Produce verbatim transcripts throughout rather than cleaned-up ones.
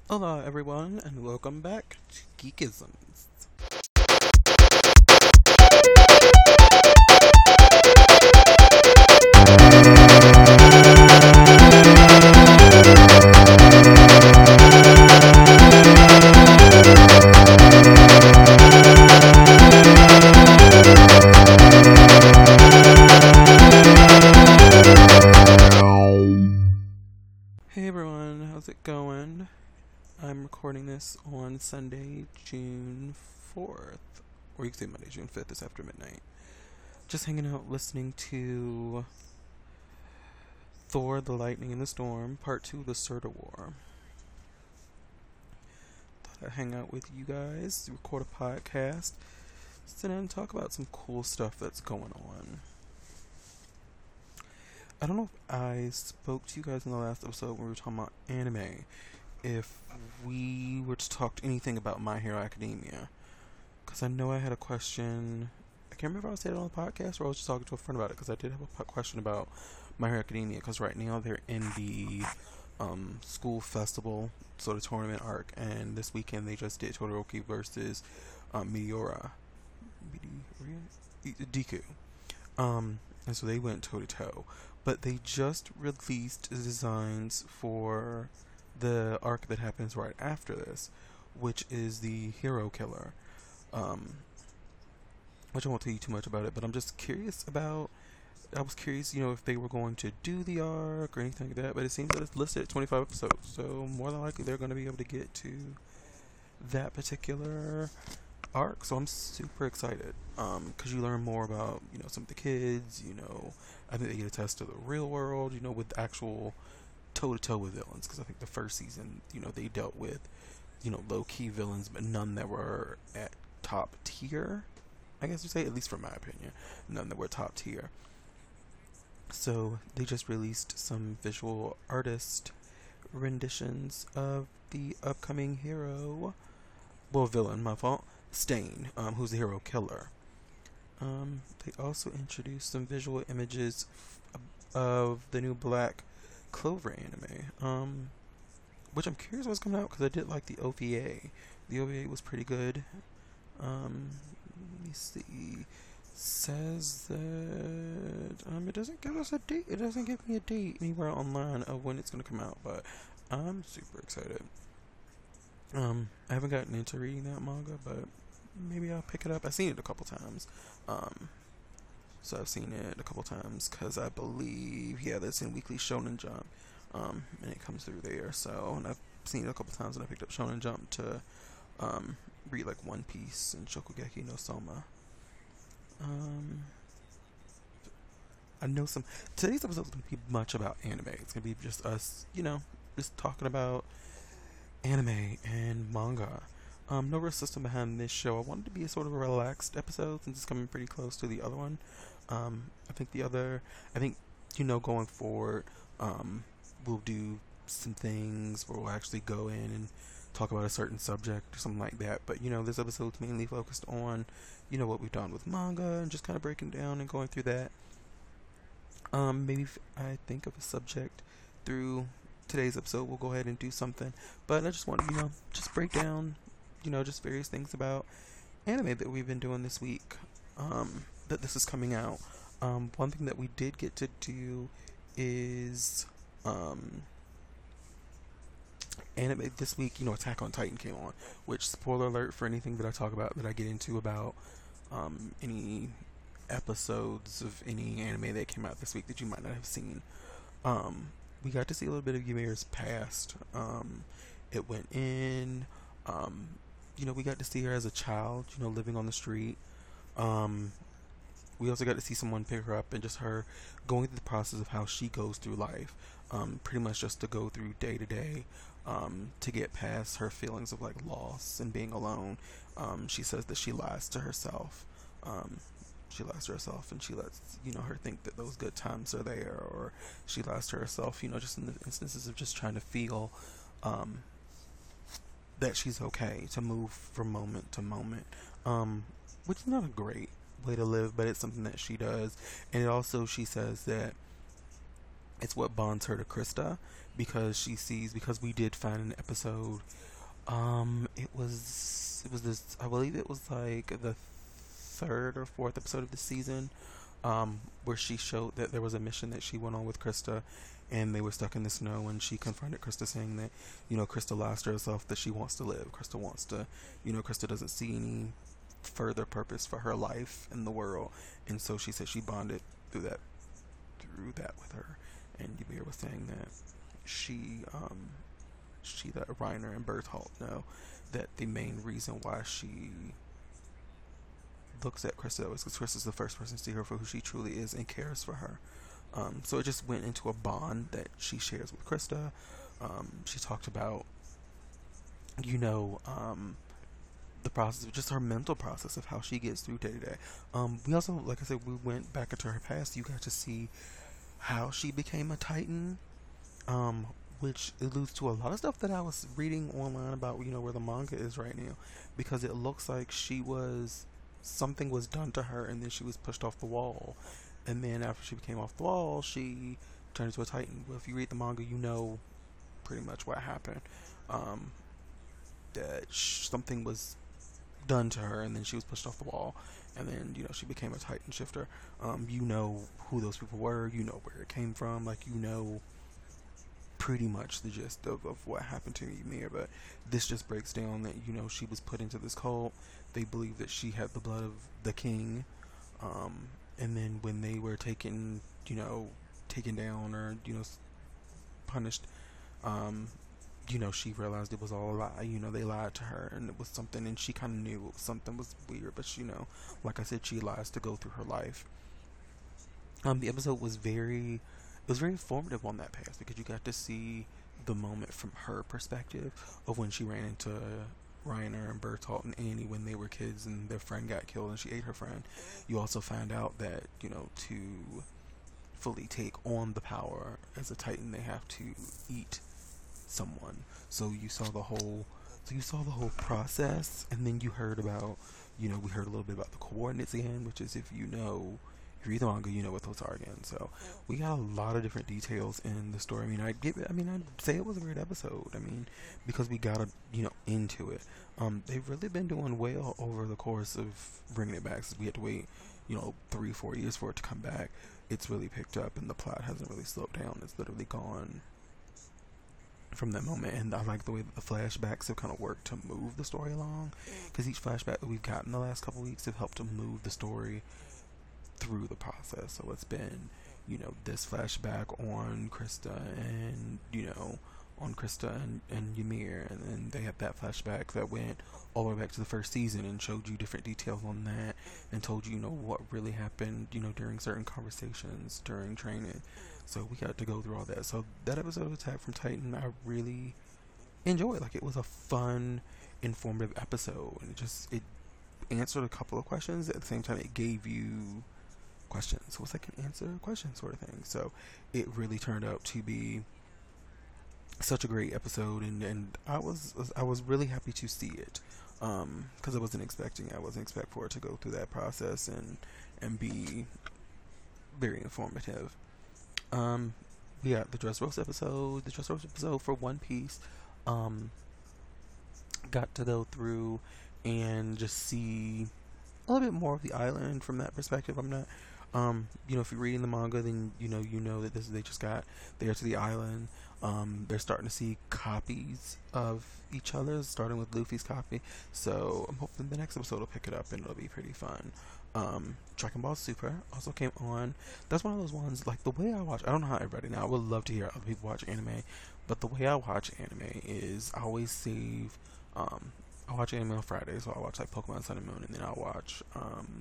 Hello, everyone, and welcome back to Geekisms. Hey, everyone, how's it going? I'm recording this on Sunday, June fourth, or you can say Monday, June fifth, it's after midnight. Just hanging out listening to Thor, the Lightning and the Storm, Part two, The Surtur War. Thought I'd hang out with you guys, record a podcast, sit down and talk about some cool stuff that's going on. I don't know if I spoke to you guys in the last episode when we were talking about anime, if we were to talk anything about My Hero Academia. Because I know I had a question. I can't remember if I said it on the podcast or I was just talking to a friend about it, because I did have a question about My Hero Academia, because right now they're in the um, school festival sort of tournament arc, and this weekend they just did Todoroki versus um, Meteora. Meteora? Deku. Um, and so they went toe to toe. But they just released designs for the arc that happens right after this, which is the Hero Killer. Um, which I won't tell you too much about it, but I'm just curious about. I was curious, you know, if they were going to do the arc or anything like that, but it seems that it's listed at twenty-five episodes, so more than likely they're going to be able to get to that particular arc, so I'm super excited, um, because you learn more about, you know, some of the kids, you know, I think they get a test of the real world, you know, with actual toe-to-toe with villains, because I think the first season, you know, they dealt with, you know, low-key villains, but none that were at top tier, I guess you say, at least from my opinion, none that were top tier. So they just released some visual artist renditions of the upcoming hero, well, villain, my fault, Stain, um, who's the hero killer. Um, they also introduced some visual images f- of the new Black Clover anime, um, which I'm curious what's coming out, because I did like the O V A. The O V A was pretty good. Um, let me see. Says that um, it doesn't give us a date. It doesn't give me a date anywhere online of when it's gonna come out, but I'm super excited. Um, I haven't gotten into reading that manga, but maybe I'll pick it up. I've seen it a couple times. Um, so I've seen it a couple times because I believe, yeah, that's in Weekly Shonen Jump. Um, and it comes through there. So, and I've seen it a couple times, and I picked up Shonen Jump to um, read like One Piece and Shokugeki no Soma. Um, I know some. Today's episode is going to be much about anime. It's going to be just us, you know, just talking about anime and manga. Um, no real system behind this show. I wanted to be a sort of a relaxed episode since it's coming pretty close to the other one. Um, I think the other, I think, you know, going forward, um, we'll do some things where we'll actually go in and talk about a certain subject or something like that. But, you know, this episode's mainly focused on, you know, what we've done with manga and just kind of breaking down and going through that. Um, maybe if I think of a subject through today's episode, we'll go ahead and do something. But I just want to, you know, just break down, you know, just various things about anime that we've been doing this week, um, that this is coming out. Um, one thing that we did get to do is, um, anime this week, you know, Attack on Titan came on, which, spoiler alert for anything that I talk about, that I get into about, um, any episodes of any anime that came out this week that you might not have seen. Um, we got to see a little bit of Ymir's past. Um, it went in, um, you know, we got to see her as a child, you know, living on the street. Um, we also got to see someone pick her up and just her going through the process of how she goes through life. Um, pretty much just to go through day to day, um, to get past her feelings of like loss and being alone. Um, she says that she lies to herself. Um, she lies to herself and she lets, you know, her think that those good times are there, or she lies to herself, you know, just in the instances of just trying to feel, um, that she's okay, to move from moment to moment, um, which is not a great way to live, but it's something that she does. And it also, she says that It's what bonds her to Krista, because she sees, because we did find an episode. Um, it was it was this. I believe it was like the third or fourth episode of the season, um, where she showed that there was a mission that she went on with Krista, and they were stuck in the snow, and she confronted Krista, saying that, you know, Krista lies to herself that she wants to live. Krista wants to, you know, Krista doesn't see any further purpose for her life in the world, and so she said she bonded through that through that with her. And Ymir was saying that she um she let Reiner and Berthold know that the main reason why she looks at Krista is because Krista's the first person to see her for who she truly is and cares for her. Um, so it just went into a bond that she shares with Krista. Um, she talked about, you know, um, the process of just her mental process of how she gets through day to day. Um, we also, like I said, we went back into her past. You got to see how she became a Titan, um, which alludes to a lot of stuff that I was reading online about, you know, where the manga is right now, because it looks like she was, something was done to her, and then she was pushed off the wall, and then after she became off the wall, she turned into a Titan. Well, if you read the manga, you know pretty much what happened. Um, that sh- something was done to her, and then she was pushed off the wall, and then, you know, she became a Titan shifter. Um, you know who those people were, you know where it came from, like, you know pretty much the gist of, of what happened to Ymir, but this just breaks down that, you know, she was put into this cult. They believed that she had the blood of the king, um, and then when they were taken, you know, taken down, or, you know, punished, um, you know, she realized it was all a lie. You know, they lied to her, and it was something, and she kind of knew it was something was weird, but, you know, like I said, she lies to go through her life. Um, the episode was very, it was very informative on that path, because you got to see the moment from her perspective of when she ran into Reiner and Bertolt and Annie when they were kids and their friend got killed and she ate her friend. You also found out that, you know, to fully take on the power as a Titan, they have to eat someone. So you saw the whole, so you saw the whole process, and then you heard about, you know, we heard a little bit about the coordinates again, which is, if you know, if you read the manga, you know what those are again. So we got a lot of different details in the story. I mean, I'd give it, I mean, I'd say it was a great episode. I mean, because we got, a, you know, into it. Um, they've really been doing well over the course of bringing it back, since we had to wait, you know, three, four years for it to come back. It's really picked up, and the plot hasn't really slowed down. It's literally gone from that moment, and I like the way that the flashbacks have kind of worked to move the story along, because each flashback that we've gotten the last couple weeks have helped to move the story through the process. So it's been, you know, this flashback on Krista, and, you know, on Krista and, and Ymir, and then they had that flashback that went all the way back to the first season and showed you different details on that, and told you, you know, what really happened, you know, during certain conversations, during training. So we got to go through all that. So that episode of Attack from Titan, I really enjoyed. Like, it was a fun, informative episode, and it just, it answered a couple of questions. At the same time, it gave you questions. So it's like an answer a question sort of thing. So it really turned out to be such a great episode, and, and I was I was really happy to see it, um, because I wasn't expecting I wasn't expect for it to go through that process and and be very informative. Um, we got the Dressrosa episode, the Dressrosa episode for One Piece. Um, got to go through and just see a little bit more of the island from that perspective. I'm not, um, you know, if you're reading the manga, then you know you know that this they just got there to the island. Um, they're starting to see copies of each other, starting with Luffy's copy. So I'm hoping the next episode will pick it up, and it'll be pretty fun. Um, Dragon Ball Super also came on. That's one of those ones, like, the way I watch, I don't know how everybody, now I would love to hear other people watch anime, but the way I watch anime is I always save, um, I watch anime on Friday, so I watch like Pokemon Sun and Moon, and then I'll watch, um,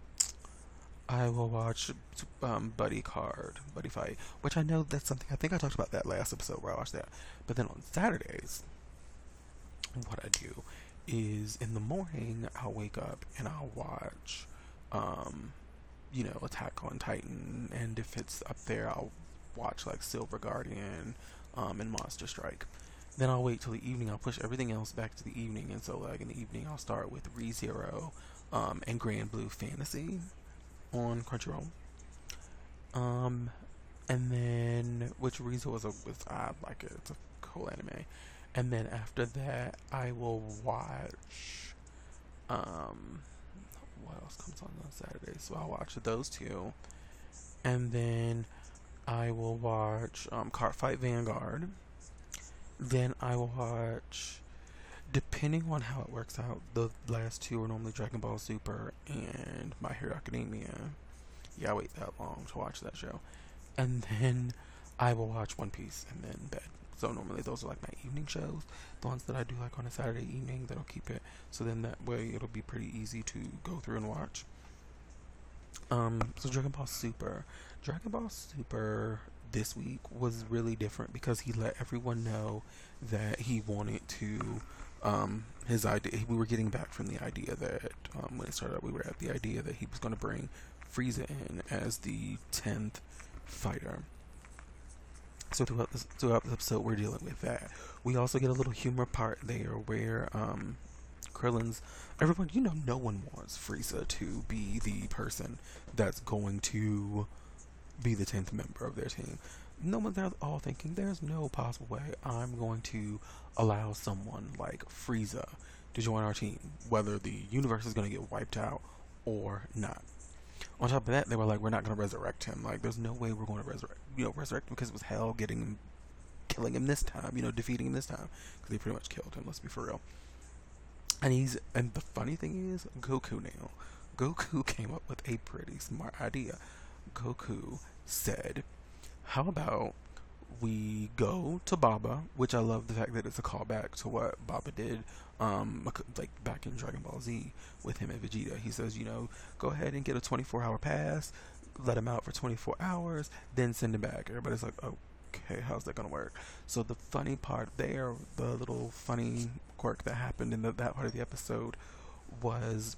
I will watch um, Buddy Card, Buddy Fight, which I know that's something, I think I talked about that last episode where I watched that. But then on Saturdays, what I do is in the morning, I'll wake up and I'll watch, um, you know, Attack on Titan, and if it's up there, I'll watch like Silver Guardian, um, and Monster Strike. Then I'll wait till the evening. I'll push everything else back to the evening, and so like in the evening, I'll start with ReZero, um, and Grand Blue Fantasy on Crunchyroll. Um, And then, which Riza was a, was, I like it, it's a cool anime. And then after that, I will watch, um, what else comes on on Saturday? So I'll watch those two. And then I will watch, um, Cardfight Vanguard. Then I will watch, depending on how it works out, the last two are normally Dragon Ball Super and My Hero Academia. Yeah, I wait that long to watch that show. And then I will watch One Piece and then bed. So normally those are like my evening shows, the ones that I do like on a Saturday evening that'll keep it. So then that way it'll be pretty easy to go through and watch. Um, so Dragon Ball Super, Dragon Ball Super this week was really different because he let everyone know that he wanted to. Um, his idea, we were getting back from the idea that um, when it started, we were at the idea that he was going to bring Frieza in as the tenth fighter. So throughout this, throughout this episode, we're dealing with that. We also get a little humor part there where um, Krillin's, everyone, you know, no one wants Frieza to be the person that's going to be the tenth member of their team. No one, they're all thinking, there's no possible way I'm going to allow someone like Frieza to join our team, whether the universe is going to get wiped out or not. On top of that, they were like, we're not going to resurrect him. Like, there's no way we're going to resurrect, you know, resurrect him because it was Hell getting him, killing him this time, you know, defeating him this time. Because they pretty much killed him, let's be for real. And he's, and the funny thing is, Goku now. Goku came up with a pretty smart idea. Goku said, how about we go to Baba, which I love the fact that it's a callback to what Baba did, um, like back in Dragon Ball Z with him and Vegeta. He says, you know, go ahead and get a twenty-four hour pass, let him out for twenty-four hours, then send him back. Everybody's like, okay, how's that gonna work? So the funny part there, the little funny quirk that happened in the, that part of the episode was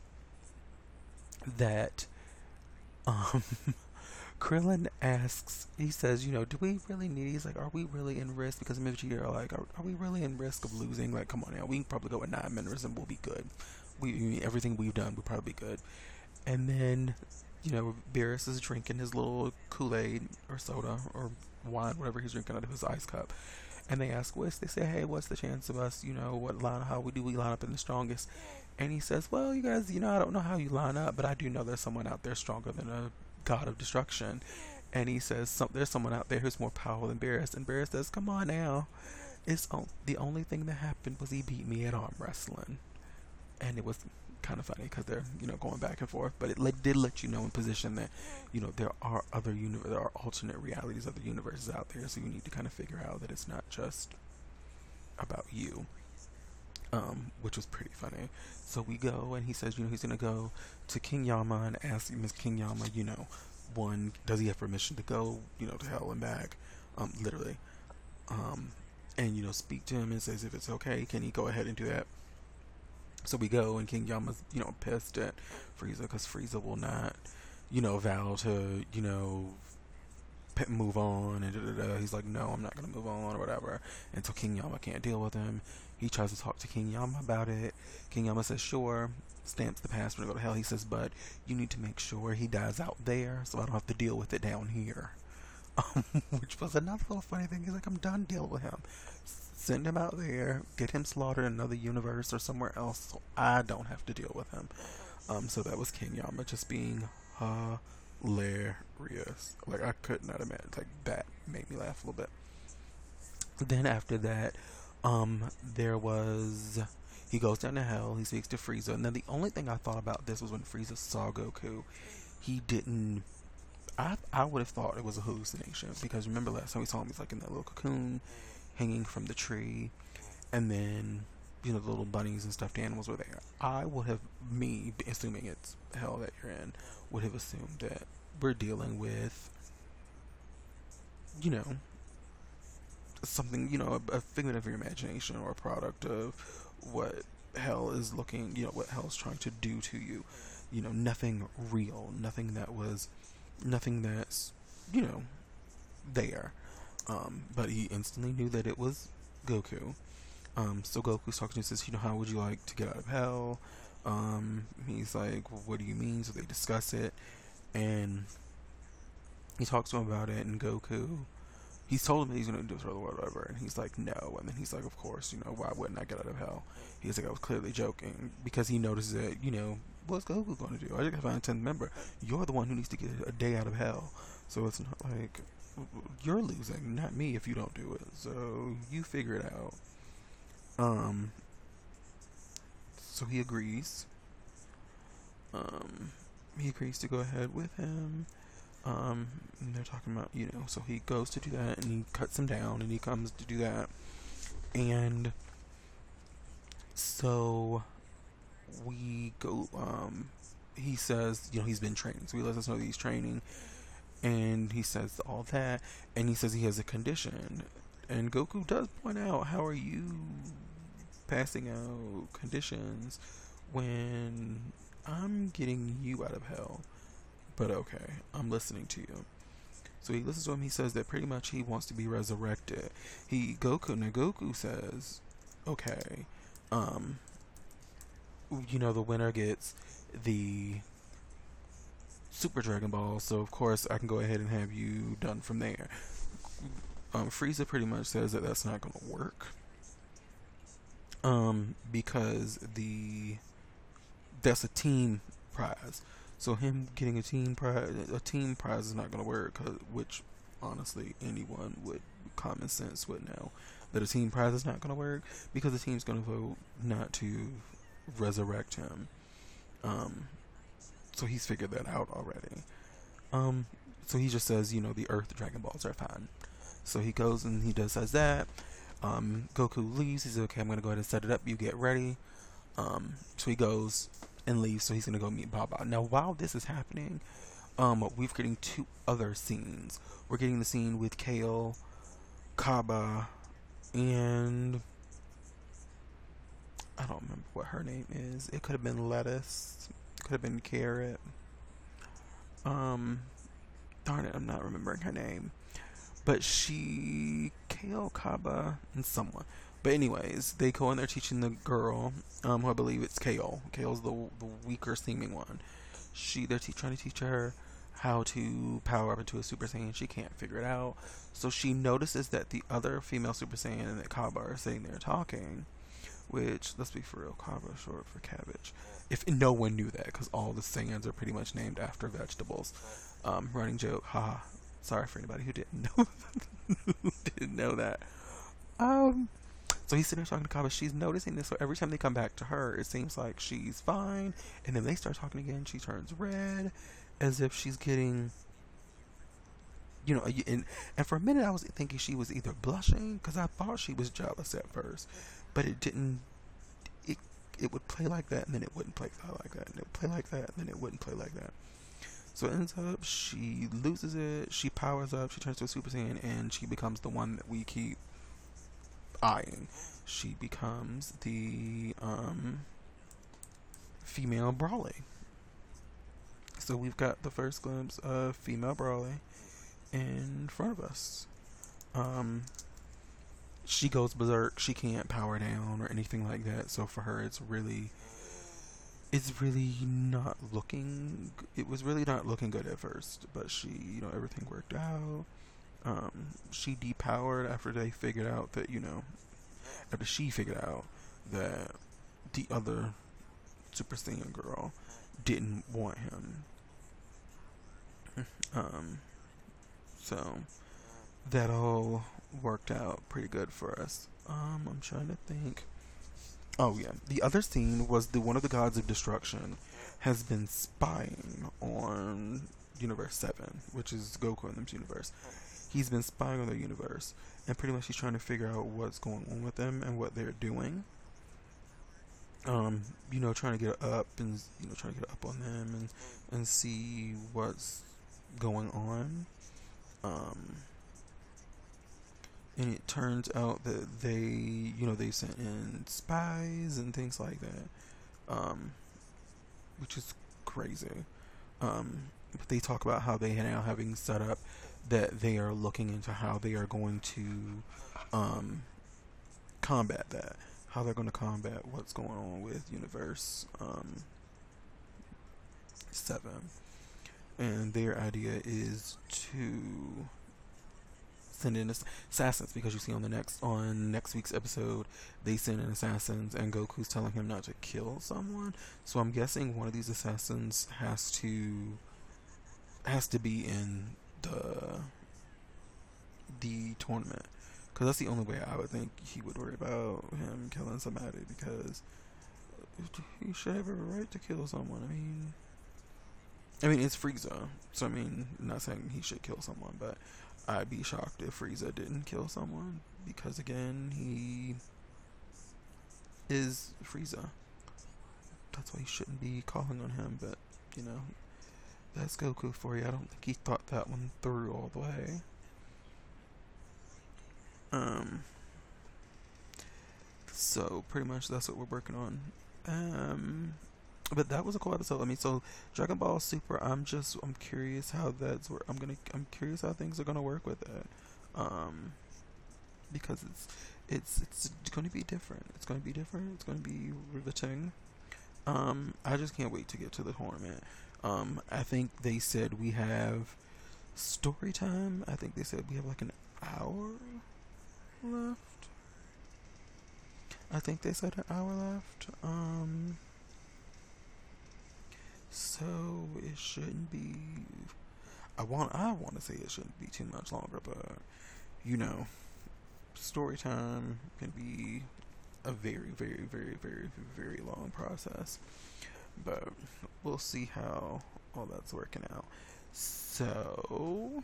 that, um, Krillin asks, he says, you know, do we really need, he's like, are we really in risk? Because me and Vegeta are like, are, are we really in risk of losing? Like, come on now, we can probably go with nine members and we'll be good. We, everything we've done, we'll probably be good. And then, you know, Beerus is drinking his little Kool-Aid or soda or wine, whatever he's drinking out of his ice cup. And they ask Whis, they say, hey, what's the chance of us, you know, what line, how we do we line up in the strongest? And he says, well, you guys, you know, I don't know how you line up, but I do know there's someone out there stronger than a god of destruction. And he says, some, there's someone out there who's more powerful than Beerus. And Beerus says, come on now. It's o- the only thing that happened was he beat me at arm wrestling. And it was kind of funny because they're, you know, going back and forth. But it let, did let you know in position that, you know, there are other universe, there are alternate realities, other universes out there. So you need to kind of figure out that it's not just about you. Um, which was pretty funny. So we go, and he says, you know, he's gonna go to King Yama and ask Miss King Yama, you know, one, does he have permission to go, you know, to hell and back, um, literally, um, and you know, speak to him and says if it's okay, can he go ahead and do that? So we go, and King Yama's, you know, pissed at Frieza because Frieza will not, you know, vow to, you know, move on, and da, da, da. He's like, no, I'm not gonna move on or whatever. And so King Yama can't deal with him. He tries to talk to King Yama about it. King Yama says, sure, stamps the pass for to go to hell. He says, but you need to make sure he dies out there so I don't have to deal with it down here. Um, which was another little funny thing. He's like, I'm done dealing with him. Send him out there, get him slaughtered in another universe or somewhere else so I don't have to deal with him. Um, so that was King Yama just being hilarious. Like, I could not imagine. Like, that made me laugh a little bit. Then after that, um, there was, he goes down to hell, he speaks to Frieza, and then the only thing I thought about this was when Frieza saw Goku, he didn't, I I would have thought it was a hallucination, because remember last time we saw him, he's like in that little cocoon, hanging from the tree, and then, you know, the little bunnies and stuffed animals were there. I would have, me, assuming it's hell that you're in, would have assumed that we're dealing with, you know, something, you know, a, a figment of your imagination or a product of what hell is looking, you know, what hell is trying to do to you. You know, nothing real, nothing that was, nothing that's, you know, there. Um, but he instantly knew that it was Goku. Um, so Goku's talking to him and says, you know, how would you like to get out of hell? Um, he's like, what do you mean? So they discuss it. And He talks to him about it, and Goku, he's told him he's going to destroy the world, whatever, and he's like, no. And then he's like, of course, you know, why wouldn't I get out of hell? He's like, I was clearly joking, because he notices that, you know, what's Goku going to do? I just got to find a tenth member. You're the one who needs to get a day out of hell. So it's not like, you're losing, not me, if you don't do it. So you figure it out. Um, so he agrees. Um, he agrees to go ahead with him. Um, and they're talking about, you know, so he goes to do that, and he cuts him down, and he comes to do that. And so we go, um, he says, you know, he's been training. So he lets us know that he's training. And he says all that. And he says he has a condition. And Goku does point out, how are you passing out conditions when I'm getting you out of hell? But okay, I'm listening to you. So he listens to him. He says that pretty much he wants to be resurrected. He Goku now Goku says, okay, um, you know, the winner gets the Super Dragon Ball. So of course I can go ahead and have you done from there. Um, Frieza pretty much says that that's not going to work. Um, because the that's a team prize. So him getting a team prize, a team prize is not going to work. Cause, which, honestly, anyone with common sense would know that a team prize is not going to work, because the team's going to vote not to resurrect him. Um, so he's figured that out already. Um, so he just says, you know, the Earth Dragon Balls are fine. So he goes and he does says that. Um, Goku leaves. He says, okay, I'm going to go ahead and set it up. You get ready. Um, so he goes and leaves, so he's gonna go meet Baba. Now, while this is happening, um, we're getting two other scenes. We're getting the scene with Kale, Kaba, and I don't remember what her name is. It could have been Lettuce, could have been Carrot. Um, darn it, I'm not remembering her name. But she, Kale, Kaba, and someone. But anyways, they go in there teaching the girl, um, who I believe it's Kale. Kale's the the weaker seeming one. She, they're te- trying to teach her how to power up into a Super Saiyan. She can't figure it out. So she notices that the other female Super Saiyan and that Kaba are sitting there talking. Which, let's be for real, Kaba is short for cabbage. If no one knew that, because all the Saiyans are pretty much named after vegetables. Um, running joke, haha. Sorry for anybody who didn't know who didn't know that. Um. So he's sitting there talking to Kaba. She's noticing this. So every time they come back to her, it seems like she's fine. And then they start talking again. She turns red, as if she's getting, you know. And, and for a minute, I was thinking she was either blushing, because I thought she was jealous at first, but it didn't. It it would play like that, and then it wouldn't play like that, and it would play like that, and then it wouldn't play like that. So it ends up she loses it. She powers up. She turns to a Super Saiyan, and she becomes the one that we keep eyeing. She becomes the um, female Broly. So we've got the first glimpse of female Broly in front of us. Um, she goes berserk. She can't power down or anything like that. So for her, it's really, it's really not looking. It was really not looking good at first, but she, you know, everything worked out. Um, she depowered after they figured out that, you know, after she figured out that the other Super Saiyan girl didn't want him. Um, so that all worked out pretty good for us. Um, I'm trying to think. Oh yeah, the other scene was the one of the gods of destruction has been spying on Universe Seven, which is Goku and them's universe. He's been spying on their universe, and pretty much he's trying to figure out what's going on with them and what they're doing. Um, you know, trying to get up and you know, trying to get up on them and and see what's going on. Um, and it turns out that they, you know, they sent in spies and things like that, um, which is crazy. Um, but they talk about how they are now having set up that they are looking into how they are going to um, combat that, how they're going to combat what's going on with Universe um, seven. and their idea is to send in assassins, because you see on the next on next week's episode they send in assassins and Goku's telling him not to kill someone. So I'm guessing one of these assassins has to has to be in the the tournament, because that's the only way I would think he would worry about him killing somebody, because he should have a right to kill someone. I mean, I mean it's Frieza, so I mean, I'm not saying he should kill someone, but I'd be shocked if Frieza didn't kill someone, because again, he is Frieza. That's why he shouldn't be calling on him, but you know, that's Goku for you. I don't think he thought that one through all the way. Um, so pretty much that's what we're working on. Um, but that was a cool episode. I mean, so Dragon Ball Super, I'm just, I'm curious how that's, I'm gonna, I'm curious how things are gonna work with it. Um, because it's, it's, it's gonna be different. It's gonna be different. It's gonna be riveting. Um, I just can't wait to get to the tournament. Um, I think they said we have story time. I think they said we have like an hour left. I think they said an hour left. Um, so it shouldn't be. I want. I want to say it shouldn't be too much longer, but you know, story time can be a very, very, very, very, very long process. But we'll see how all that's working out. So,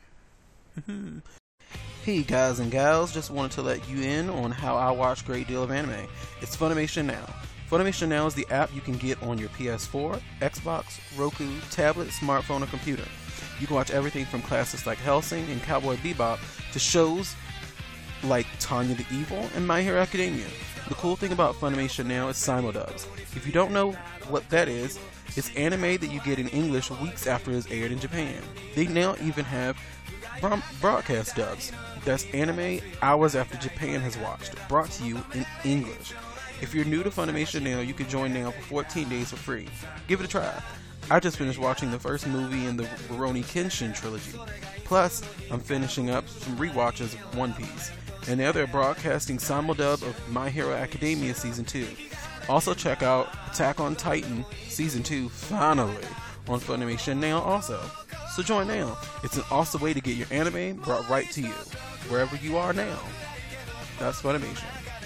hey guys and gals, just wanted to let you in on how I watch a great deal of anime. It's Funimation Now. Funimation Now is the app you can get on your P S four, Xbox, Roku, tablet, smartphone, or computer. You can watch everything from classics like Hellsing and Cowboy Bebop to shows like Tanya the Evil and My Hero Academia. The cool thing about Funimation Now is simul-dubs. If you don't know what that is, it's anime that you get in English weeks after it's aired in Japan. They now even have broadcast dubs. That's anime hours after Japan has watched, brought to you in English. If you're new to Funimation Now, you can join now for fourteen days for free. Give it a try. I just finished watching the first movie in the Rurouni Kenshin trilogy. Plus, I'm finishing up some rewatches of One Piece. And now they're broadcasting simuldub of My Hero Academia Season two. Also check out Attack on Titan Season two, finally, on Funimation Now also. So join now. It's an awesome way to get your anime brought right to you, wherever you are now. That's Funimation.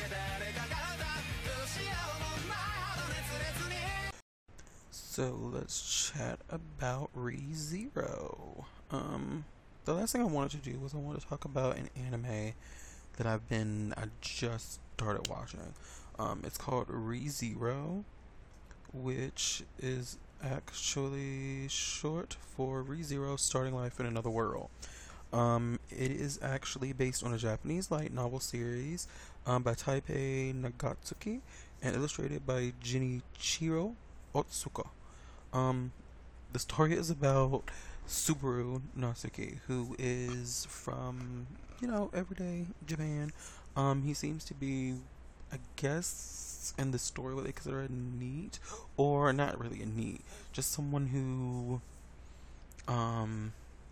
So let's chat about ReZero. Um, the last thing I wanted to do was I wanted to talk about an anime that I've been, I just started watching. Um, it's called ReZero, which is actually short for ReZero Starting Life in Another World. Um, it is actually based on a Japanese light novel series um, by Taipei Nagatsuki and illustrated by Jinichiro Otsuka. Um, the story is about Subaru Natsuki, who is from, you know, everyday Japan. Um, he seems to be, I guess, in the story what they consider a NEET, or not really a NEET, just someone who um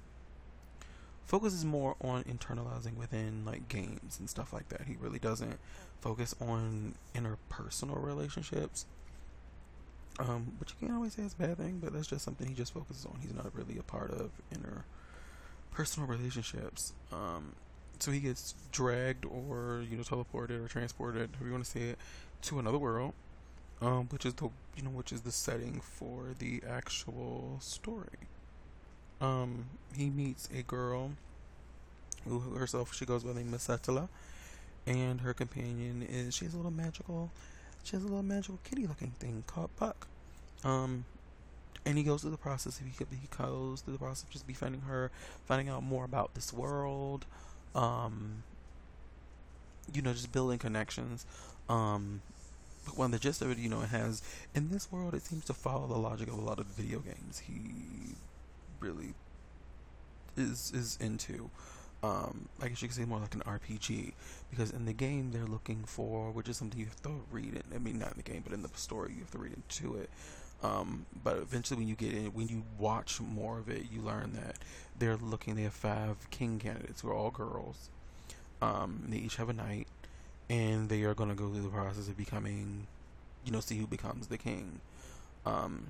focuses more on internalizing within like games and stuff like that. He really doesn't focus on interpersonal relationships. Um, which you can't always say is a bad thing, but that's just something he just focuses on. He's not really a part of interpersonal relationships. Um, so he gets dragged or, you know, teleported or transported, however you want to say it, to another world, um, which is the, you know, which is the setting for the actual story. Um, he meets a girl who herself, she goes by the name of Satala, and her companion is, she has a little magical She has a little magical kitty-looking thing called Puck. Um, and he goes through the process. He he goes through the process of just befriending her, finding out more about this world. Um, you know, just building connections. Um, but when the gist of it, you know, it has in this world, it seems to follow the logic of a lot of the video games he really is is into. Um, I guess you could say more like an R P G, because in the game they're looking for, which is something you have to read it. I mean, not in the game, but in the story you have to read into it. Um, but eventually, when you get in, when you watch more of it, you learn that they're looking. They have five king candidates who are all girls. Um, they each have a knight, and they are going to go through the process of becoming, you know, see who becomes the king. Um,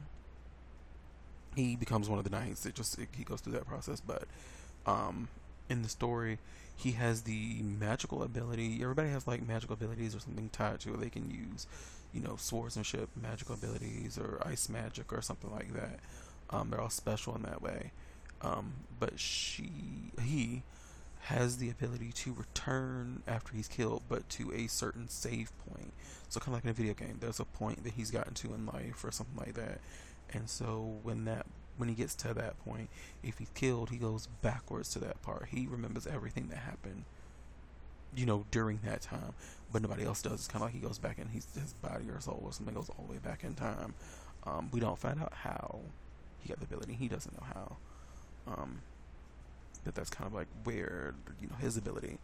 he becomes one of the knights. It just it, he goes through that process, but um, in the story, he has the magical ability. Everybody has like magical abilities or something tied to it. They can use, you know, swordsmanship, magical abilities, or ice magic, or something like that. Um, they're all special in that way. Um, but she, he, has the ability to return after he's killed, but to a certain save point. So kind of like in a video game, there's a point that he's gotten to in life or something like that. And so when that when he gets to that point, if he's killed, he goes backwards to that part. He remembers everything that happened, you know, during that time, but nobody else does. It's kind of like he goes back in his, his body or soul or something goes all the way back in time. Um, we don't find out how he got the ability. He doesn't know how. Um, but that's kind of like where, you know, his ability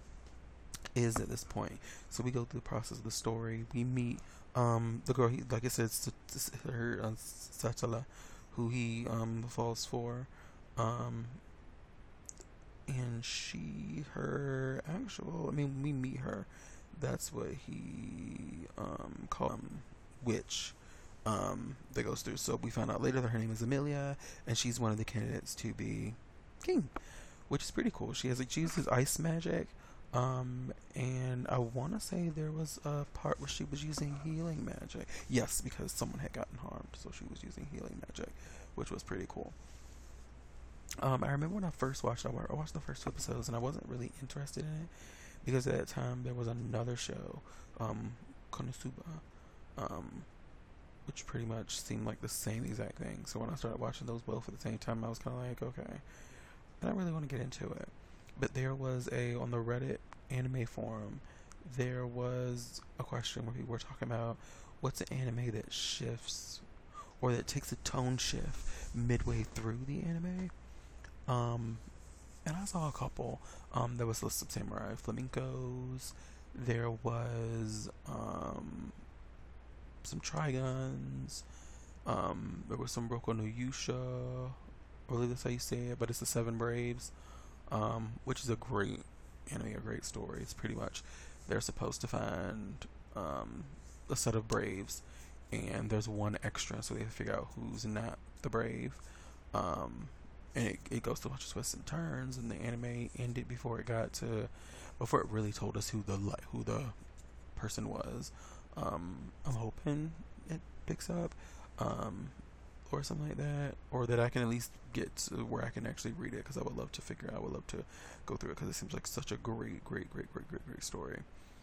is at this point. So we go through the process of the story. We meet um, the girl, he, like I said, her uh, Satala, who he um, falls for. Um, and she, her actual, I mean, we meet her. That's what he um, called um, witch um, that goes through. So we find out later that her name is Amelia, and she's one of the candidates to be king, which is pretty cool. She has like, she uses ice magic, um, and I want to say there was a part where she was using healing magic. Yes, because someone had gotten harmed, so she was using healing magic, which was pretty cool. Um, I remember when I first watched it, I watched the first two episodes, and I wasn't really interested in it because at that time there was another show, um, Konosuba, um, which pretty much seemed like the same exact thing. So when I started watching those both at the same time, I was kind of like, okay, I don't really want to get into it. But there was a, on the Reddit anime forum, there was a question where people were talking about what's an anime that shifts or that takes a tone shift midway through the anime. Um, and I saw a couple. Um, there was a list of Samurai Flamencos. There was um, some Triguns. Um, there was some Roku no Yusha. I believe that's how you say it, but it's the Seven Braves, um, which is a great anime, a great story. It's pretty much they're supposed to find um, a set of Braves, and there's one extra, so they have to figure out who's not the Brave. Um, and it, it goes through a bunch of twists and turns, and the anime ended before it got to, before it really told us who the who the person was. Um, I'm hoping it picks up. Um, or something like that, or that I can at least get to where I can actually read it, because I would love to figure out, I would love to go through it, because it seems like such a great, great, great, great, great, great story.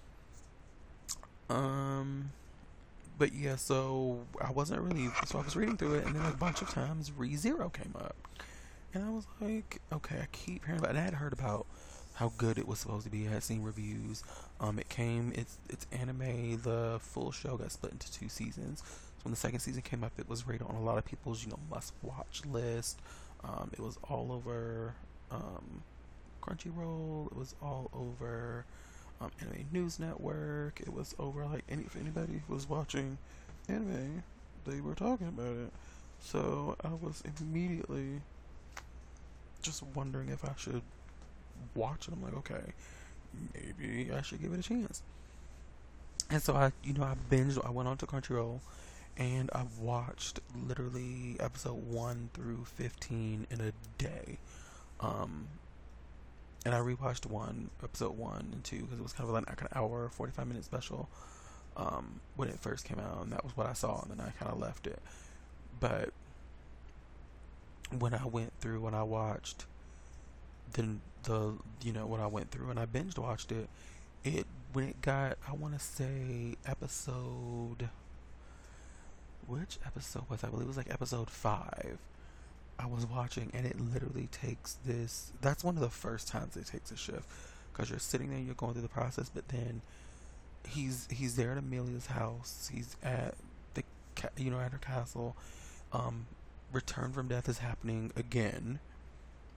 Um, but yeah, so I wasn't really, so I was reading through it, and then a bunch of times ReZero came up, and I was like, okay, I keep hearing about it, and I had heard about how good it was supposed to be. I had seen reviews. Um, it came, it's, it's anime, the full show got split into two seasons. When the second season came up, it was rated on a lot of people's, you know, must-watch list. Um, it was all over um, Crunchyroll. It was all over um, Anime News Network. It was over, like, any, if anybody was watching anime, they were talking about it. So I was immediately just wondering if I should watch it. I'm like, okay, maybe I should give it a chance. And so I, you know, I binged, I went on to Crunchyroll, and I've watched literally episode one through fifteen in a day. Um, and I rewatched one, episode one and two, because it was kind of like an hour, forty-five minute special um, when it first came out, and that was what I saw, and then I kind of left it. But when I went through and I watched then the, you know, when I went through and I binge watched it, it, when it got, I want to say episode, which episode was I? I believe it was like episode five. I was watching, and it literally takes this, that's one of the first times it takes a shift, because you're sitting there, you're going through the process, but then he's he's there at Amelia's house, he's at the, you know, at her castle. Um, Return from Death is happening again.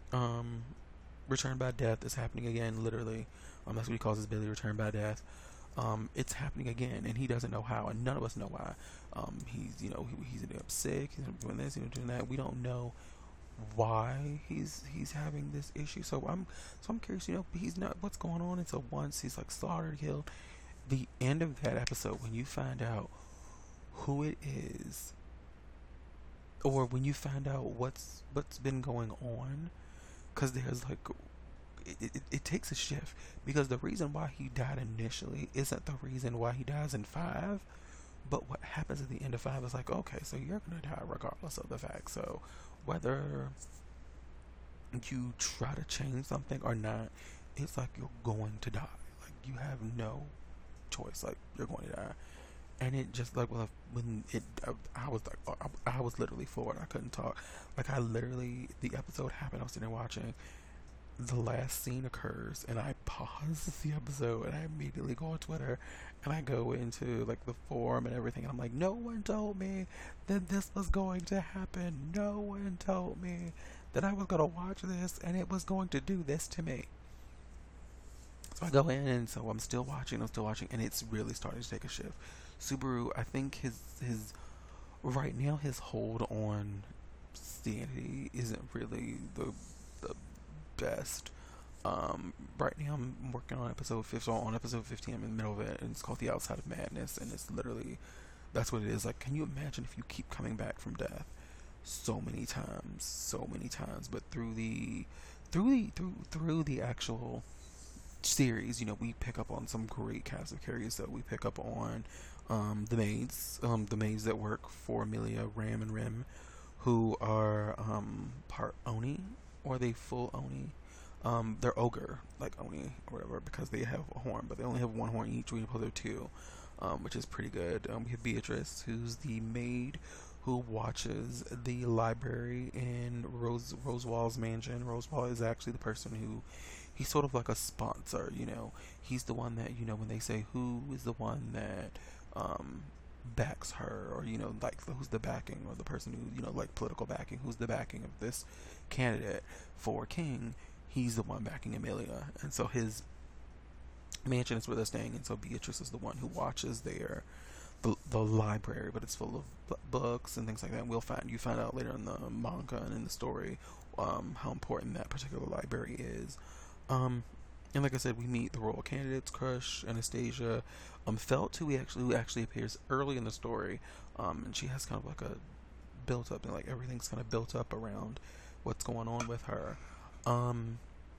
Um, Return by Death is happening again, literally. Um, that's what he calls his Billy, Return by Death. um, it's happening again, and he doesn't know how, and none of us know why. Um, he's, you know, he, he's ended up sick. He's doing this, you know, doing that. We don't know why he's he's having this issue. So I'm so I'm curious. You know, he's not what's going on. And so once he's like slaughtered, killed, the end of that episode when you find out who it is, or when you find out what's what's been going on, because there's like it, it, it takes a shift, because the reason why he died initially isn't the reason why he dies in five, but what happens at the end of five is like, okay, so you're gonna die regardless of the fact. So whether you try to change something or not, it's like you're going to die. Like you have no choice. Like you're going to die. And it just like well, when it, I, I was like, I, I was literally floored. I couldn't talk. Like I literally, the episode happened. I was sitting there watching. The last scene occurs, and I pause the episode, and I immediately go on Twitter, and I go into like the forum and everything. And I'm like, no one told me that this was going to happen. No one told me that I was gonna watch this, and it was going to do this to me. So I go in, and so I'm still watching. I'm still watching, and it's really starting to take a shift. Subaru, I think his his right now his hold on sanity isn't really the the best. Um, right now I'm working on episode fifteen. So on episode fifteen, I'm in the middle of it, and it's called The Outside of Madness, and it's literally that's what it is. Like, can you imagine if you keep coming back from death so many times, so many times, but through the through the through through the actual series, you know, we pick up on some great cast of characters. That we pick up on um, the maids, um, the maids that work for Amelia, Ram and Rim, who are um, part Oni, or are they full Oni? Um, they're ogre, like Oni or whatever, because they have a horn, but they only have one horn each. We put there two, um, which is pretty good. Um, we have Beatrice, who's the maid who watches the library in Rose Rosewall's mansion. Rosewall is actually the person who he's sort of like a sponsor, you know. He's the one that, you know, when they say who is the one that um, backs her, or, you know, like who's the backing, or the person who, you know, like political backing, who's the backing of this candidate for king, he's the one backing Amelia. And so his mansion is where they're staying, and so Beatrice is the one who watches their the, the library, but it's full of b- books and things like that. And we'll find you find out later in the manga and in the story um, how important that particular library is. Um, and like I said, we meet the royal candidates, Crush, Anastasia, um, Felt, who we actually who actually appears early in the story, um, and she has kind of like a built up, and like everything's kind of built up around what's going on with her. Um,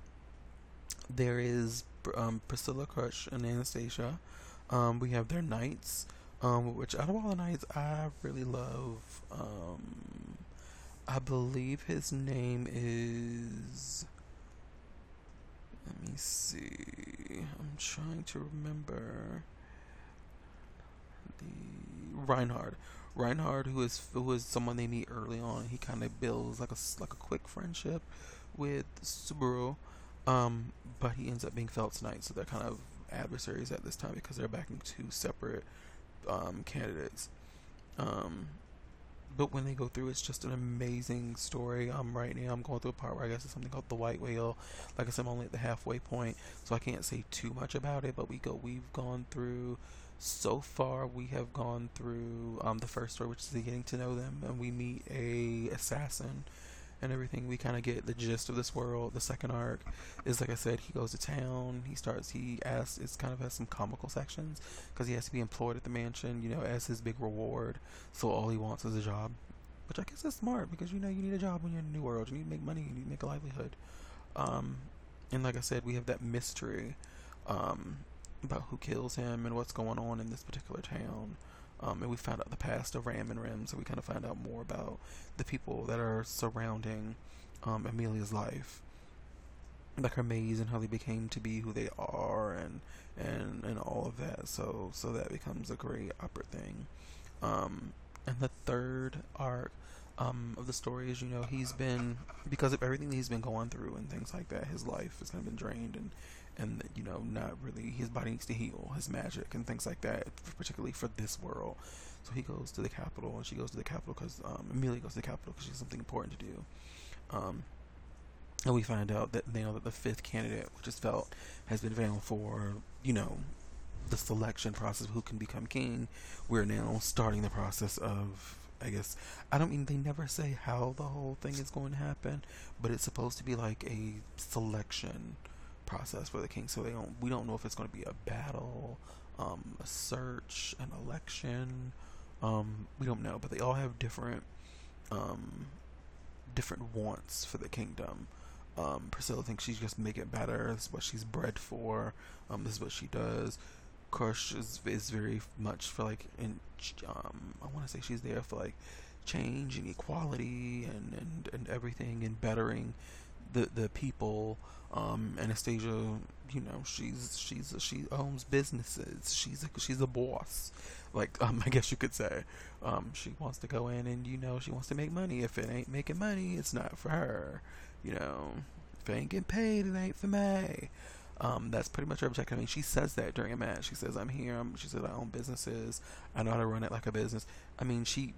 there is um, Priscilla, Crush, and Anastasia. Um, we have their knights, um, which out of all the knights, I really love. Um, I believe his name is. Let me see. I'm trying to remember the Reinhard. Reinhard, who is who is someone they meet early on. He kind of builds like a like a quick friendship with Subaru, um, but he ends up being Felt's knight. So they're kind of adversaries at this time because they're backing two separate um, candidates. Um, But when they go through, it's just an amazing story. Um, right now I'm going through a part where I guess it's something called the White Whale. Like I said, I'm only at the halfway point, so I can't say too much about it. But we go, we've gone through. So far, we have gone through um the first story, which is the getting to know them, and we meet a assassin and everything. We kind of get the gist of this world. The second arc is, like I said, he goes to town. He starts. He asks. It's kind of has some comical sections because he has to be employed at the mansion, you know, as his big reward. So all he wants is a job, which I guess is smart because you know you need a job when you're in the new world. You need to make money. You need to make a livelihood. Um, and like I said, we have that mystery um, about who kills him and what's going on in this particular town. Um, and we found out the past of Ram and Rim, so we kind of find out more about the people that are surrounding um, Amelia's life, like her maids and how they became to be who they are, and and and all of that. So so that becomes a great opera thing. Um, and the third arc um, of the story is, you know, he's been, because of everything that he's been going through and things like that, his life has kind of been drained, and and you know, not really, his body needs to heal, his magic and things like that, particularly for this world. So he goes to the capital, and she goes to the capital because um, Amelia goes to the capital because she has something important to do. Um, and we find out that they know that the fifth candidate, which is Felt, has been found for, you know, the selection process of who can become king, we're now starting the process of, I guess, I don't mean, they never say how the whole thing is going to happen, but it's supposed to be like a selection process for the king. So they don't, we don't know if it's going to be a battle, um, a search, an election. Um, we don't know, but they all have different, um, different wants for the kingdom. Um, Priscilla thinks she's just make it better. This is what she's bred for. Um, this is what she does. Crush is, is very much for like, in, um, I want to say she's there for like change and equality and, and, and everything and bettering the the people. Um, Anastasia, you know, she's she's she owns businesses. She's a, she's a boss, like um, I guess you could say. Um, she wants to go in and, you know, she wants to make money. If it ain't making money, it's not for her. You know, if it ain't getting paid, it ain't for me. Um, that's pretty much her objective. I mean, she says that during a match. She says, I'm here. I'm, she says, I own businesses. I know how to run it like a business. I mean, she,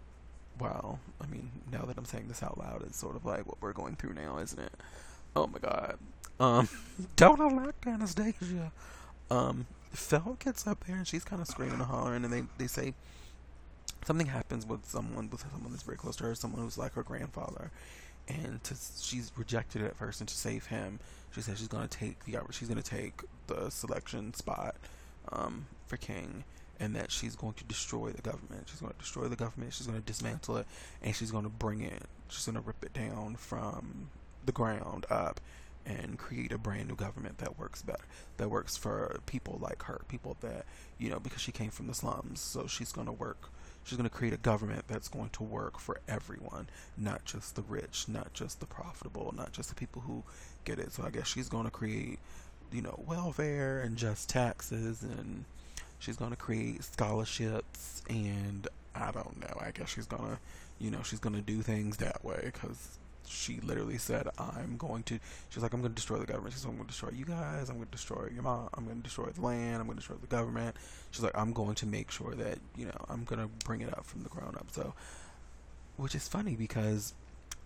wow. I mean, now that I'm saying this out loud, it's sort of like what we're going through now, isn't it? Oh my God. Um, don't I like Anastasia? Um, Fel gets up there and she's kind of screaming and hollering, and they, they say something happens with someone, with someone that's very close to her, someone who's like her grandfather. And to, she's rejected it at first, and to save him, she says she's gonna take the she's gonna take the selection spot um, for king, and that she's going to destroy the government. She's going to destroy the government. She's going to dismantle it, and she's going to bring it. She's going to rip it down from the ground up, and create a brand new government that works better, that works for people like her, people that, you know, because she came from the slums, so she's going to work. She's going to create a government that's going to work for everyone, not just the rich, not just the profitable, not just the people who get it. So I guess she's going to create, you know, welfare and just taxes, and she's going to create scholarships, and I don't know. I guess she's going to, you know, she's going to do things that way, because she literally said, I'm going to, she's like, I'm going to destroy the government. She's like, I'm going to destroy you guys. I'm going to destroy your mom. I'm going to destroy the land. I'm going to destroy the government. She's like, I'm going to make sure that, you know, I'm going to bring it up from the ground up. So, which is funny because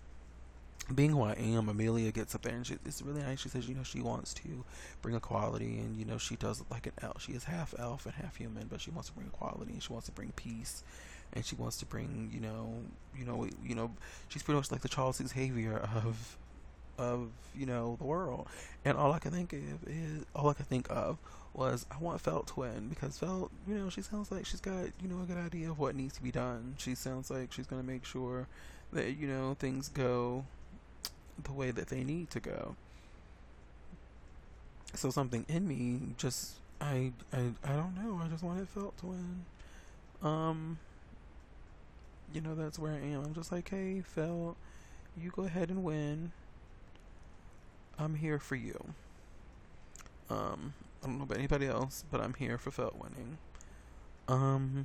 being who I am, Amelia gets up there and she, it's really nice. She says, you know, she wants to bring equality, and, you know, she does like an elf. She is half elf and half human, but she wants to bring equality, and she wants to bring peace, and she wants to bring, you know, you know, you know, she's pretty much like the Charles Xavier of, of, you know, the world. And all I can think of is, all I could think of was, I want Felt to win, because Felt, you know, she sounds like she's got, you know, a good idea of what needs to be done. She sounds like she's going to make sure that, you know, things go the way that they need to go. So something in me just, I, I, I don't know, I just wanted Felt to win. Um, you know, that's where I am. I'm just like, hey, Felt, you go ahead and win. I'm here for you. Um, I don't know about anybody else, but I'm here for Felt winning. Um,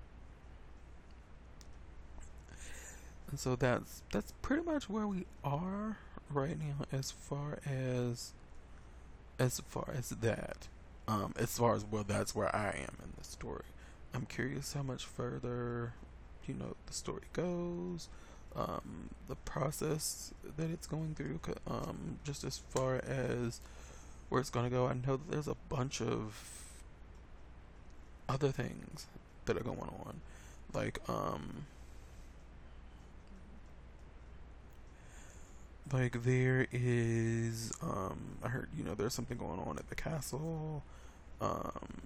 and so that's that's pretty much where we are right now, as far as as far as that. Um, as far as, well, that's where I am in the story. I'm curious how much further, you know, the story goes, um, the process that it's going through, um, just as far as where it's going to go. I know that there's a bunch of other things that are going on, like, um, like there is, um, I heard, you know, there's something going on at the castle, um,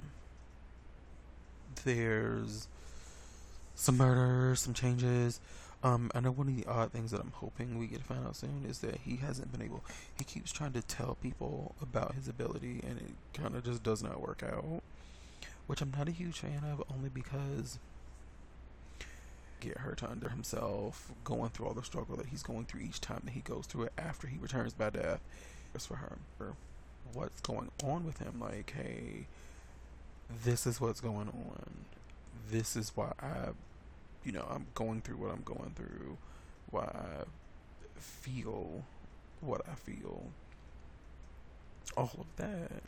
there's some murders, some changes. Um, I know one of the odd things that I'm hoping we get to find out soon is that he hasn't been able, he keeps trying to tell people about his ability, and it kind of just does not work out, which I'm not a huge fan of, only because get hurt under himself, going through all the struggle that he's going through each time that he goes through it after he returns by death. Just for her, for what's going on with him, like, hey, this is what's going on. This is why I, you know, I'm going through what I'm going through, why I feel what I feel. All of that.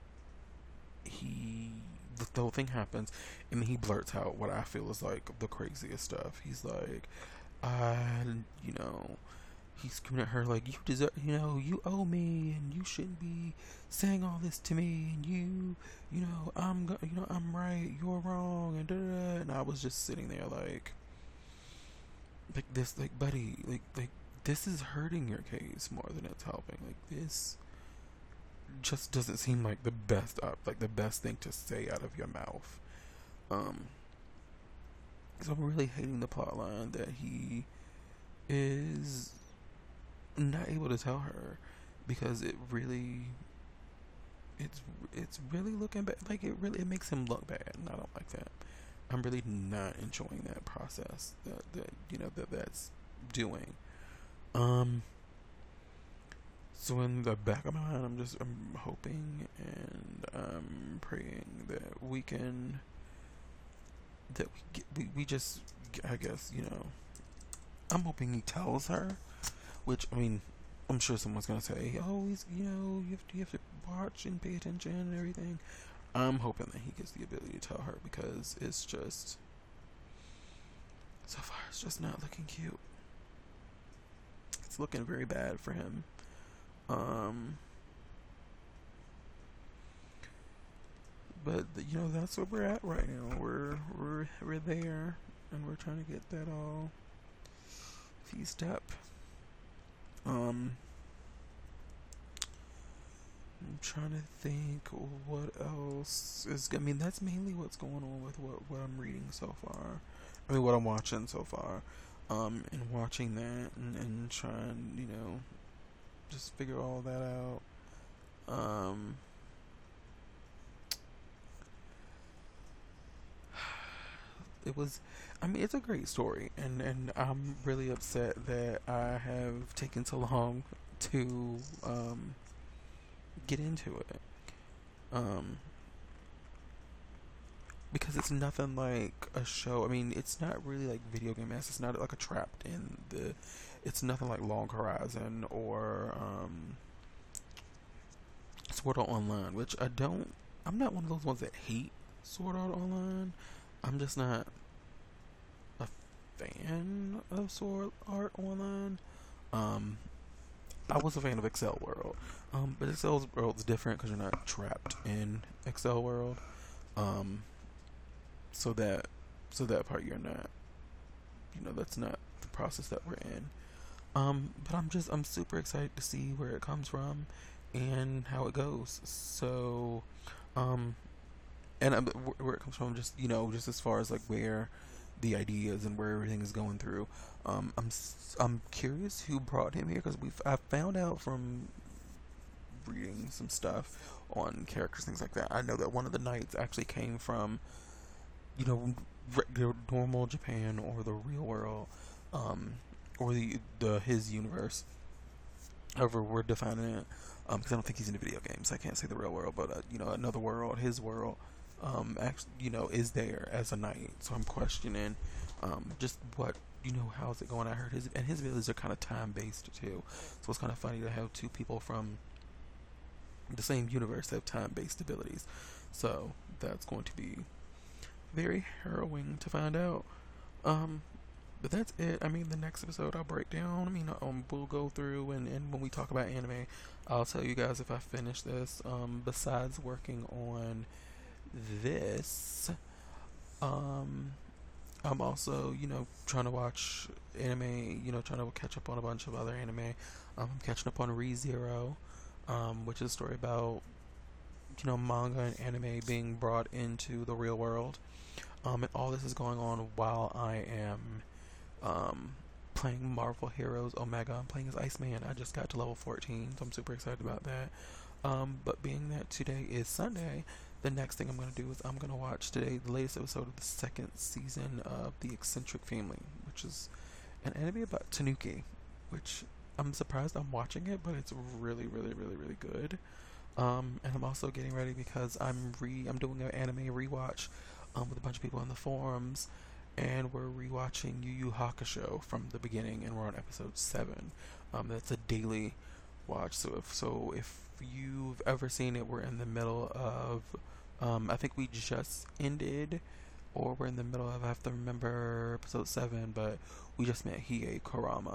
He, the whole thing happens, and then he blurts out what I feel is like the craziest stuff. He's like, I, you know, he's screaming at her like, you deserve, you know, you owe me, and you shouldn't be saying all this to me, and you, you know, I'm, go- you know, I'm right, you're wrong, and da da da. And I was just sitting there like, like this, like, buddy, like, like this is hurting your case more than it's helping. Like this just doesn't seem like the best up, like the best thing to say out of your mouth. Um, so I'm really hating the plot line that he is not able to tell her, because it really it's it's really looking bad. Like it really it makes him look bad, and I don't like that. I'm really not enjoying that process that that you know that that's doing. Um. So in the back of my mind, I'm just I'm hoping and um praying that we can that we get, we we just I guess you know I'm hoping he tells her. Which, I mean, I'm sure someone's gonna say, "Oh, he's, you know, you have to, you have to watch and pay attention and everything." I'm hoping that he gets the ability to tell her, because it's just so far it's just not looking cute. It's looking very bad for him. Um, but you know that's where we're at right now. We're we're we're there, and we're trying to get that all feast up. Um. I'm trying to think what else is. I mean, that's mainly what's going on with what, what I'm reading so far. I mean, what I'm watching so far. Um, and watching that and, and trying, you know, just figure all that out. Um, it was, I mean, it's a great story, and, and I'm really upset that I have taken so long to, um, get into it. Um, because it's nothing like a show. I mean, it's not really like video game ass. It's not like a trapped in the. It's nothing like Long Horizon or um, Sword Art Online, which I don't. I'm not one of those ones that hate Sword Art Online. I'm just not a fan of Sword Art Online. Um, I was a fan of Excel World, um, but Excel World is different because you're not trapped in Excel World. Um, so that so that part you're not, you know, that's not the process that we're in. Um, but I'm just I'm super excited to see where it comes from and how it goes. So, um, and um, where it comes from, just you know, just as far as like where the ideas and where everything is going through. Um, I'm I'm curious who brought him here, because we I found out from reading some stuff on characters, things like that. I know that one of the knights actually came from, you know, re- normal Japan or the real world, um, or the the his universe. However, we're defining it, um, because I don't think he's in the video games. I can't say the real world, but uh, you know, another world, his world, um, actually, you know, is there as a knight. So I'm questioning, um, just what you know, how's it going? I heard his and his abilities are kind of time based too, so it's kind of funny to have two people from the same universe have time based abilities. So that's going to be very harrowing to find out. Um, but that's it. I mean, the next episode I'll break down. I mean, um, we'll go through and, and when we talk about anime, I'll tell you guys if I finish this. Um, besides working on this, um, I'm also, you know, trying to watch anime. You know, trying to catch up on a bunch of other anime. Um, I'm catching up on ReZero, um, which is a story about, you know, manga and anime being brought into the real world. Um, and all this is going on while I am um, playing Marvel Heroes Omega. I'm playing as Iceman. I just got to level fourteen, so I'm super excited about that. Um, but being that today is Sunday, the next thing I'm going to do is I'm going to watch today the latest episode of the second season of The Eccentric Family, which is an anime about Tanuki, which I'm surprised I'm watching it, but it's really, really, really, really good. Um, and I'm also getting ready because I'm re I'm doing an anime rewatch um, with a bunch of people on the forums, and we're rewatching Yu Yu Hakusho from the beginning, and we're on episode seven. Um, that's a daily watch. So if so, if you've ever seen it, we're in the middle of. Um, I think we just ended, or we're in the middle of. I have to remember episode seven, but we just met Hiei Kurama.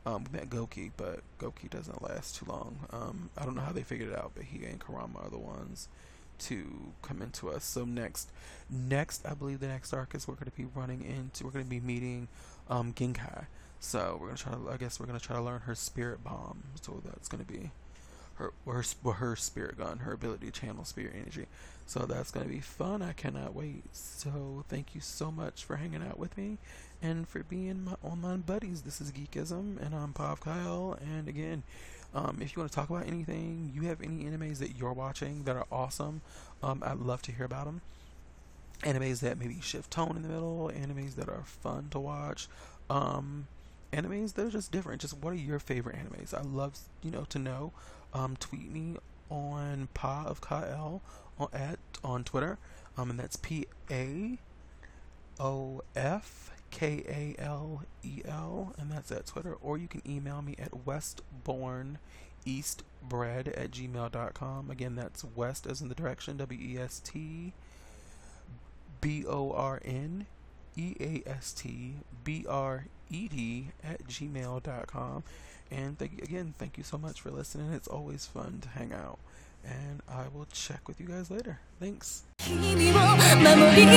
Um, we met Goki, but Goki doesn't last too long. Um, I don't know how they figured it out, but he and Kurama are the ones to come into us. So next, next, I believe the next arc is we're going to be running into, we're going to be meeting um, Genkai. So we're going to try to, I guess we're going to try to learn her spirit bomb. So that's going to be her, her, her spirit gun, her ability to channel spirit energy. So that's going to be fun. I cannot wait. So thank you so much for hanging out with me and for being my online buddies. This is Geekism, and I'm Pav Kyle. And again, um, if you want to talk about anything, you have any animes that you're watching that are awesome, um, I'd love to hear about them. Animes that maybe shift tone in the middle, animes that are fun to watch, um, animes that are just different. Just what are your favorite animes? I love, you know, to know. Um, tweet me on Pa of Kyle on at on Twitter, um, and that's P A O F K A L E L, and that's at Twitter. Or you can email me at westbourneeastbread at gmail dot com. Again, that's west as in the direction, W E S T B O R N E A S T B R E D at gmail dot com. And thank you again, thank you so much for listening. It's always fun to hang out. And I will check with you guys later. Thanks.